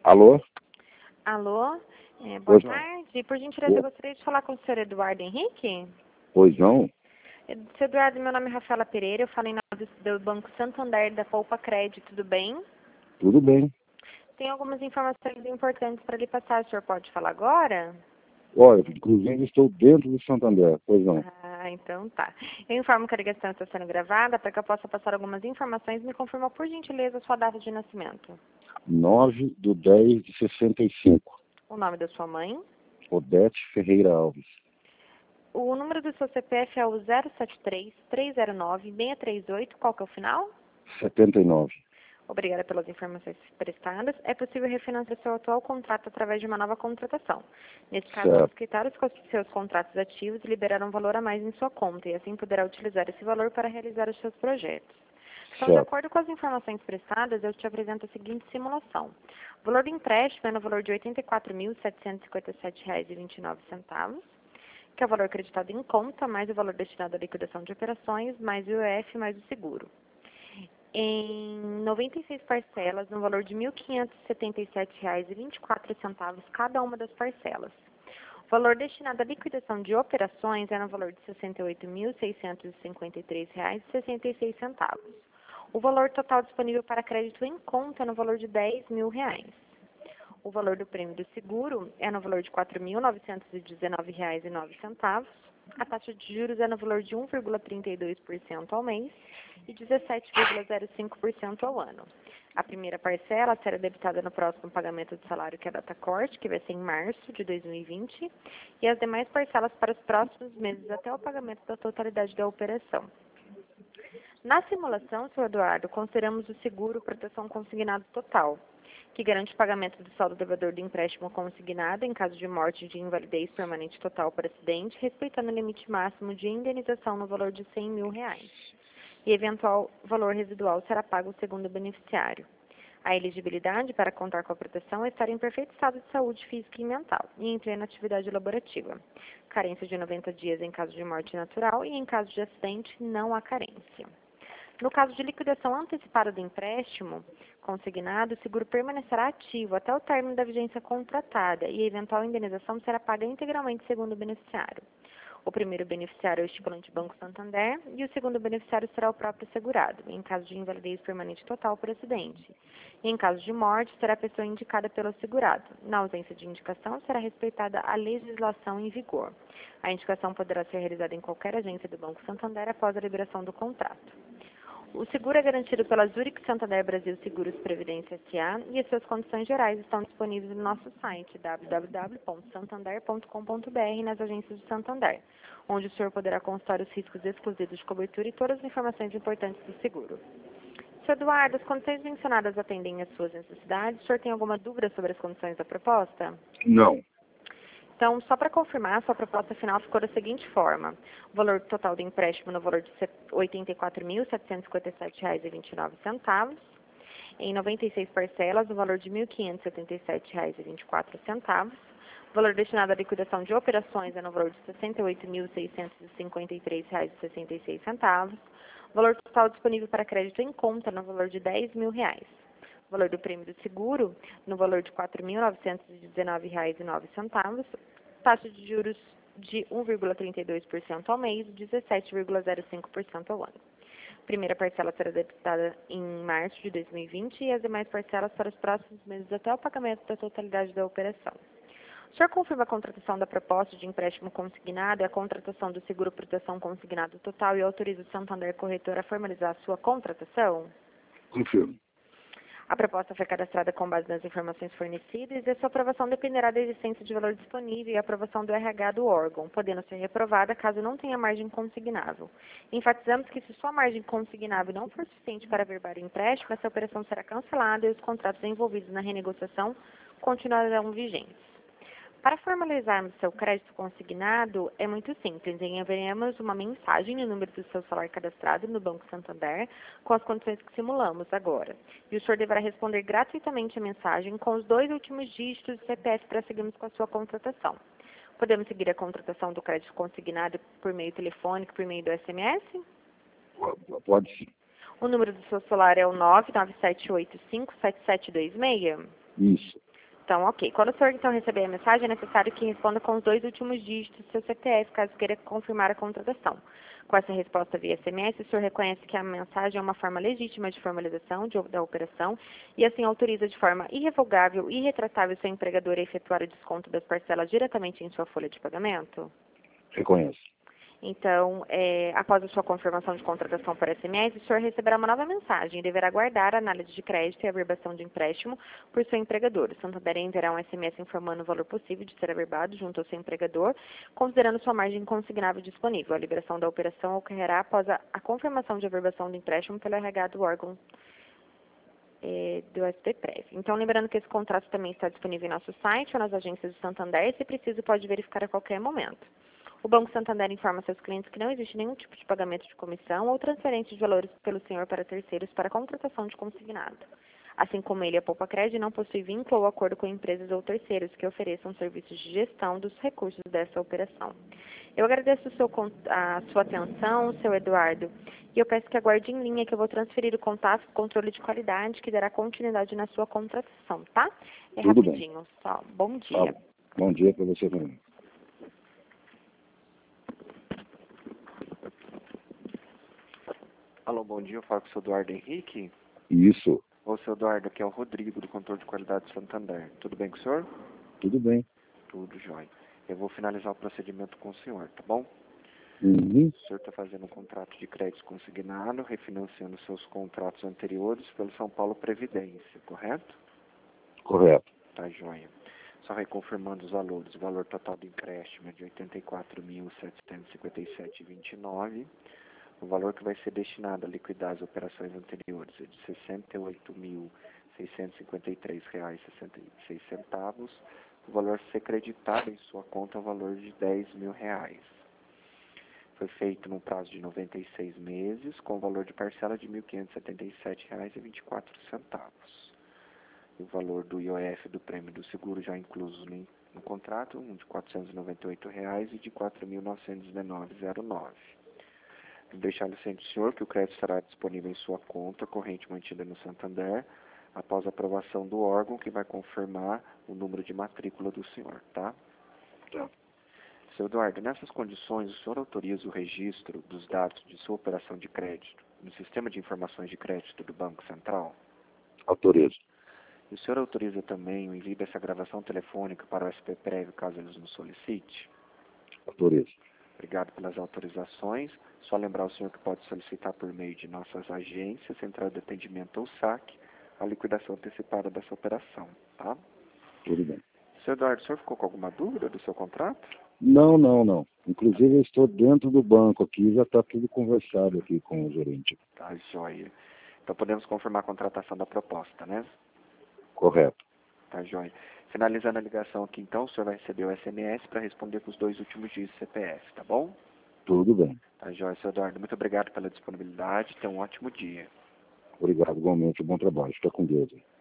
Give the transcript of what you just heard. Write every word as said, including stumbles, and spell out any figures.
Alô? Alô? É, boa Pois não. tarde. Por gentileza, eu Boa. gostaria de falar com o senhor Eduardo Henrique. Pois não? É, Senhor Eduardo, meu nome é Rafaela Pereira, eu falo em nome do, do Banco Santander da Poupa Crédito, tudo bem? Tudo bem. Tem algumas informações importantes para lhe passar, o senhor pode falar agora? Olha, inclusive estou dentro do Santander. Pois não. Ah, então tá. Eu informo que a ligação está sendo gravada para que eu possa passar algumas informações. Me confirma, por gentileza, a sua data de nascimento. nove do dez de sessenta e cinco. O nome da sua mãe. Odete Ferreira Alves. O número do seu C P F é o zero sete três, três zero nove, seis três oito. Qual que é o final? setenta e nove. Obrigada pelas informações prestadas. É possível refinanciar seu atual contrato através de uma nova contratação. Nesse caso, vamos Certo. quitar os custos de seus contratos ativos e liberar um valor a mais em sua conta, e assim poderá utilizar esse valor para realizar os seus projetos. Então, de Certo. acordo com as informações prestadas, eu te apresento a seguinte simulação. O valor do empréstimo é no valor de oitenta e quatro mil, setecentos e cinquenta e sete reais e vinte e nove centavos, que é o valor acreditado em conta, mais o valor destinado à liquidação de operações, mais o I O F, mais o seguro. Em noventa e seis parcelas, no valor de mil quinhentos e setenta e sete reais e vinte e quatro centavos cada uma das parcelas. O valor destinado à liquidação de operações é no valor de sessenta e oito mil, seiscentos e cinquenta e três reais e sessenta e seis centavos. O valor total disponível para crédito em conta é no valor de dez mil reais. O valor do prêmio do seguro é no valor de quatro mil novecentos e dezenove reais e nove centavos. A taxa de juros é no valor de um vírgula trinta e dois por cento ao mês e dezessete vírgula zero cinco por cento ao ano. A primeira parcela será debitada no próximo pagamento de salário, que é a data corte, que vai ser em março de dois mil e vinte, e as demais parcelas para os próximos meses até o pagamento da totalidade da operação. Na simulação, senhor Eduardo, consideramos o seguro proteção consignado total, que garante o pagamento do saldo devedor do empréstimo consignado em caso de morte de invalidez permanente total por acidente, respeitando o limite máximo de indenização no valor de cem mil reais. E eventual valor residual será pago segundo o beneficiário. A elegibilidade para contar com a proteção é estar em perfeito estado de saúde física e mental e em plena atividade laborativa. Carência de noventa dias em caso de morte natural e em caso de acidente não há carência. No caso de liquidação antecipada do empréstimo consignado, o seguro permanecerá ativo até o término da vigência contratada e a eventual indenização será paga integralmente segundo o beneficiário. O primeiro beneficiário é o estipulante Banco Santander e o segundo beneficiário será o próprio segurado, em caso de invalidez permanente total por acidente. E em caso de morte, será a pessoa indicada pelo segurado. Na ausência de indicação, será respeitada a legislação em vigor. A indicação poderá ser realizada em qualquer agência do Banco Santander após a liberação do contrato. O seguro é garantido pela Zurich Santander Brasil Seguros Previdência S A e as suas condições gerais estão disponíveis no nosso site w w w ponto santander ponto com ponto b r e nas agências de Santander, onde o senhor poderá consultar os riscos exclusivos de cobertura e todas as informações importantes do seguro. senhor Eduardo, as condições mencionadas atendem às suas necessidades? O senhor tem alguma dúvida sobre as condições da proposta? Não. Então, só para confirmar, sua proposta final ficou da seguinte forma. O valor total do empréstimo no valor de oitenta e quatro mil, setecentos e cinquenta e sete reais e vinte e nove centavos. Em noventa e seis parcelas, no valor de mil quinhentos e setenta e sete reais e vinte e quatro centavos. O valor destinado à liquidação de operações é no valor de sessenta e oito mil, seiscentos e cinquenta e três reais e sessenta e seis centavos. O valor total disponível para crédito em conta no valor de dez mil reais. O valor do prêmio do seguro no valor de quatro mil novecentos e dezenove reais e nove centavos. Taxa de juros de um vírgula trinta e dois por cento ao mês e dezessete vírgula zero cinco por cento ao ano. A primeira parcela será debitada em março de dois mil e vinte e as demais parcelas para os próximos meses até o pagamento da totalidade da operação. O senhor confirma a contratação da proposta de empréstimo consignado e a contratação do seguro proteção consignado total e autoriza o Santander Corretora a formalizar a sua contratação? Confirmo. A proposta foi cadastrada com base nas informações fornecidas e a sua aprovação dependerá da existência de valor disponível e a aprovação do R H do órgão, podendo ser reprovada caso não tenha margem consignável. Enfatizamos que se sua margem consignável não for suficiente para averbar o empréstimo, essa operação será cancelada e os contratos envolvidos na renegociação continuarão vigentes. Para formalizarmos seu crédito consignado, é muito simples. Enviaremos uma mensagem no número do seu salário cadastrado no Banco Santander com as condições que simulamos agora. E o senhor deverá responder gratuitamente a mensagem com os dois últimos dígitos do C P F para seguirmos com a sua contratação. Podemos seguir a contratação do crédito consignado por meio telefônico, por meio do S M S? Pode sim. O número do seu celular é o nove nove sete oito cinco sete sete dois seis? Isso. Então, ok. Quando o senhor, então, receber a mensagem, é necessário que responda com os dois últimos dígitos do seu C P F, caso queira confirmar a contratação. Com essa resposta via S M S, o senhor reconhece que a mensagem é uma forma legítima de formalização de, da operação e, assim, autoriza de forma irrevogável e irretratável seu empregador a efetuar o desconto das parcelas diretamente em sua folha de pagamento? Reconheço. Então, é, após a sua confirmação de contratação por S M S, o senhor receberá uma nova mensagem e deverá aguardar a análise de crédito e averbação de empréstimo por seu empregador. O Santander enviará um S M S informando o valor possível de ser averbado junto ao seu empregador, considerando sua margem consignável disponível. A liberação da operação ocorrerá após a, a confirmação de averbação do empréstimo pelo R H do órgão é, do S P Prev. Então, lembrando que esse contrato também está disponível em nosso site ou nas agências do Santander, e, se preciso, pode verificar a qualquer momento. O Banco Santander informa seus clientes que não existe nenhum tipo de pagamento de comissão ou transferência de valores pelo senhor para terceiros para contratação de consignado. Assim como ele, a Poupa Cred não possui vínculo ou acordo com empresas ou terceiros que ofereçam serviços de gestão dos recursos dessa operação. Eu agradeço o seu, a sua atenção, seu Eduardo, e eu peço que aguarde em linha que eu vou transferir o contato do controle de qualidade que dará continuidade na sua contratação, tá? É Tudo rapidinho, bem. só. Bom dia. Tá. Bom dia para você também. Alô, bom dia, eu falo com o seu Eduardo Henrique. Isso. Ô, seu Eduardo, aqui é o Rodrigo, do Controle de Qualidade de Santander. Tudo bem com o senhor? Tudo bem. Tudo jóia. Eu vou finalizar o procedimento com o senhor, tá bom? Uhum. O senhor está fazendo um contrato de crédito consignado, refinanciando seus contratos anteriores pelo São Paulo Previdência, correto? Correto. Tá jóia. Só reconfirmando os valores. O valor total do empréstimo é de oitenta e quatro mil, setecentos e cinquenta e sete reais e vinte e nove centavos. O valor que vai ser destinado a liquidar as operações anteriores é de sessenta e oito mil, seiscentos e cinquenta e três reais e sessenta e seis centavos. O valor a ser creditado em sua conta é o valor de dez mil reais. Foi feito no prazo de noventa e seis meses, com o valor de parcela de mil quinhentos e setenta e sete reais e vinte e quatro centavos. O valor do I O F do prêmio do seguro já incluso no, no contrato, um de quatrocentos e noventa e oito reais e de quatro mil novecentos e dezenove reais e nove centavos. Deixar ciente do senhor que o crédito estará disponível em sua conta corrente mantida no Santander, após a aprovação do órgão que vai confirmar o número de matrícula do senhor, tá? Tá. Seu Eduardo, nessas condições, o senhor autoriza o registro dos dados de sua operação de crédito no Sistema de Informações de Crédito do Banco Central? Autorizo. E o senhor autoriza também o envio dessa gravação telefônica para o S P Prev, caso eles nos solicite? Autorizo. Obrigado pelas autorizações. Só lembrar o senhor que pode solicitar por meio de nossas agências, central de atendimento ou S A C, a liquidação antecipada dessa operação, tá? Tudo bem. Seu Eduardo, o senhor ficou com alguma dúvida do seu contrato? Não, não, não. Inclusive eu estou dentro do banco aqui, já está tudo conversado aqui com o gerente. Tá, joia. Então podemos confirmar a contratação da proposta, né? Correto. Tá, joia. Finalizando a ligação aqui, então, o senhor vai receber o S M S para responder com os dois últimos dias do C P F, tá bom? Tudo bem. Tá, joia, seu Eduardo. Muito obrigado pela disponibilidade. Tenha um ótimo dia. Obrigado, igualmente. Bom trabalho. Fica com Deus.